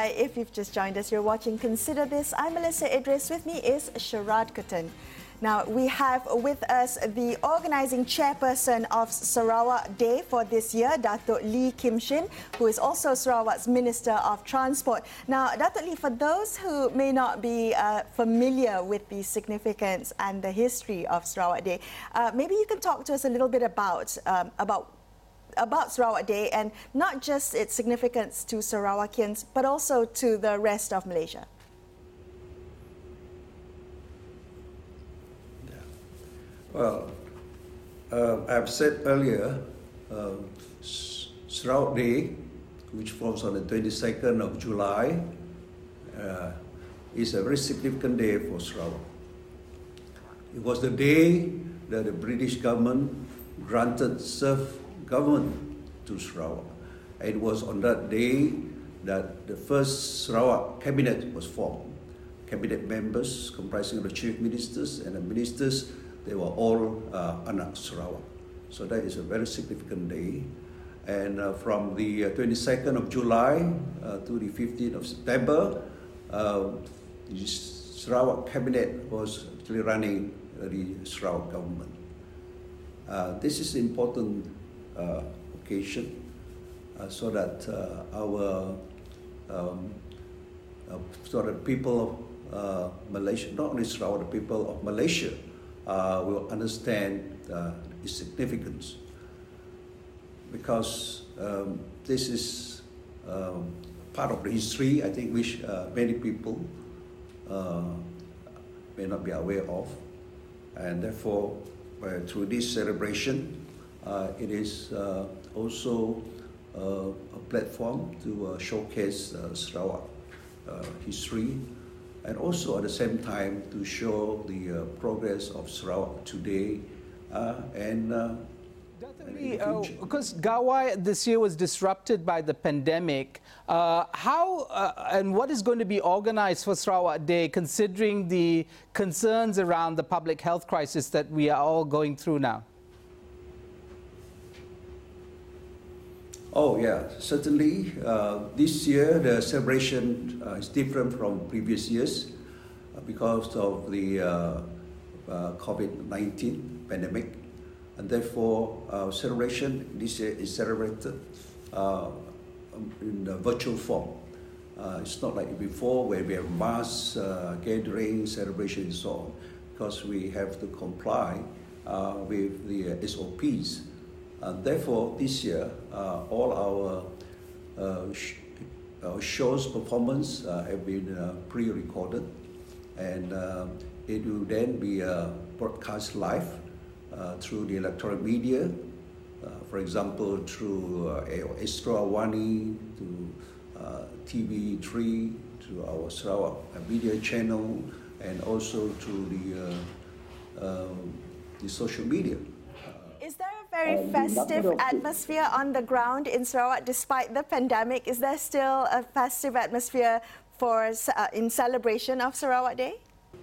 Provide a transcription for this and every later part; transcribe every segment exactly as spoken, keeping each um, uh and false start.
Hi, if you've just joined us, you're watching Consider This. I'm Melissa Idris. With me is Sharad Kuttan. Now, we have with us the organising chairperson of Sarawak Day for this year, Datuk Lee Kim Shin, who is also Sarawak's Minister of Transport. Now, Datuk Lee, for those who may not be uh, familiar with the significance and the history of Sarawak Day, uh, maybe you can talk to us a little bit about um, about about Sarawak Day, and not just its significance to Sarawakians, but also to the rest of Malaysia. Yeah. Well, uh, I've said earlier, uh, Sarawak Day, which falls on the twenty-second of July, uh, is a very significant day for Sarawak. It was the day that the British government granted self government to Sarawak. It was on that day that the first Sarawak cabinet was formed. Cabinet members comprising of the chief ministers and the ministers, they were all uh, anak Sarawak. So that is a very significant day. And uh, from the uh, twenty-second of July uh, to the fifteenth of September, uh, the Sarawak cabinet was actually running uh, the Sarawak government. Uh, this is important Uh, occasion uh, so that uh, our um, uh, so that people of uh, Malaysia, not only Sarawak, the people of Malaysia uh, will understand uh, its significance, because um, this is um, part of the history, I think, which uh, many people uh, may not be aware of, and therefore uh, through this celebration, Uh, it is uh, also uh, a platform to uh, showcase uh, Sarawak uh, history, and also at the same time to show the uh, progress of Sarawak today uh, and uh, Definitely, uh, because Gawai this year was disrupted by the pandemic. Uh, how uh, and what is going to be organized for Sarawak Day, considering the concerns around the public health crisis that we are all going through now? Oh yeah, certainly. Uh, this year the celebration uh, is different from previous years uh, because of the uh, uh, COVID nineteen pandemic, and therefore our celebration this year is celebrated uh, in the virtual form. Uh, it's not like before where we have mass uh, gathering, celebration and so on, because we have to comply uh, with the S O Ps. Uh, therefore, this year, uh, all our uh, sh uh, shows, performance uh, have been uh, pre-recorded, and uh, it will then be uh, broadcast live uh, through the electronic media, uh, for example, through uh, Astro Awani, to uh, T V three, to our Sarawak media channel, and also through the, uh, uh, the social media. Is there a very festive atmosphere on the ground in Sarawak despite the pandemic? Is there still a festive atmosphere for uh, in celebration of Sarawak Day?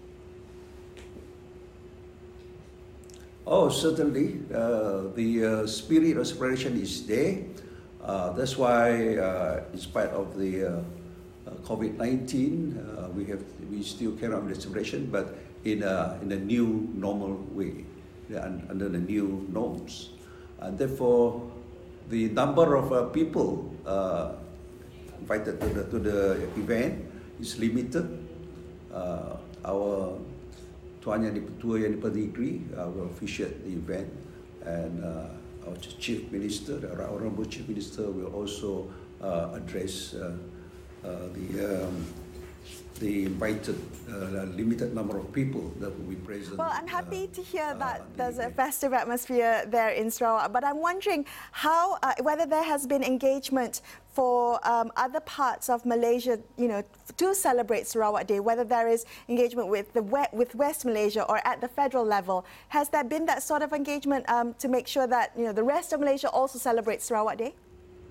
Oh, certainly. Uh, the uh, spirit of celebration is there. Uh, that's why, uh, in spite of the uh, uh, COVID nineteen, uh, we have we still carry on the celebration, but in a in a new normal way, under the new norms. And therefore, the number of uh, people uh, invited to the, to the event is limited. Uh, our Tuan Yang Dipertua Yang Dipertigri uh, will officiate the event, and uh, our Chief Minister, the Honourable Chief Minister, will also uh, address uh, uh, the um, the invited uh, limited number of people that will be present. Well, I'm happy uh, to hear that uh, there's the a festive atmosphere there in Sarawak, but I'm wondering how, uh, whether there has been engagement for um, other parts of Malaysia, you know, to celebrate Sarawak Day, whether there is engagement with the with West Malaysia or at the federal level. Has there been that sort of engagement um, to make sure that, you know, the rest of Malaysia also celebrates Sarawak Day?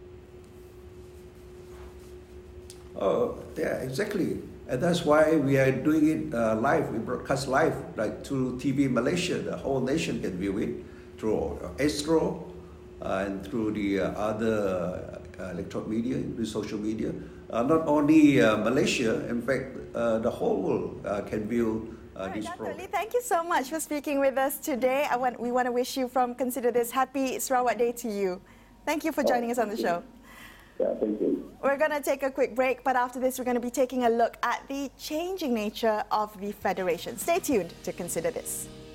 Oh, yeah, exactly. And that's why we are doing it uh, live. We broadcast live, like through T V Malaysia. The whole nation can view it through Astro uh, and through the uh, other uh, electronic media, the social media. Uh, not only uh, Malaysia, in fact, uh, the whole world uh, can view uh, All right, this Doctor program. Lee, thank you so much for speaking with us today. I want, we want to wish you from Consider This happy Sarawak Day to you. Thank you for joining us on the show. Yeah, thank you. We're going to take a quick break, but after this, we're going to be taking a look at the changing nature of the Federation. Stay tuned to Consider This.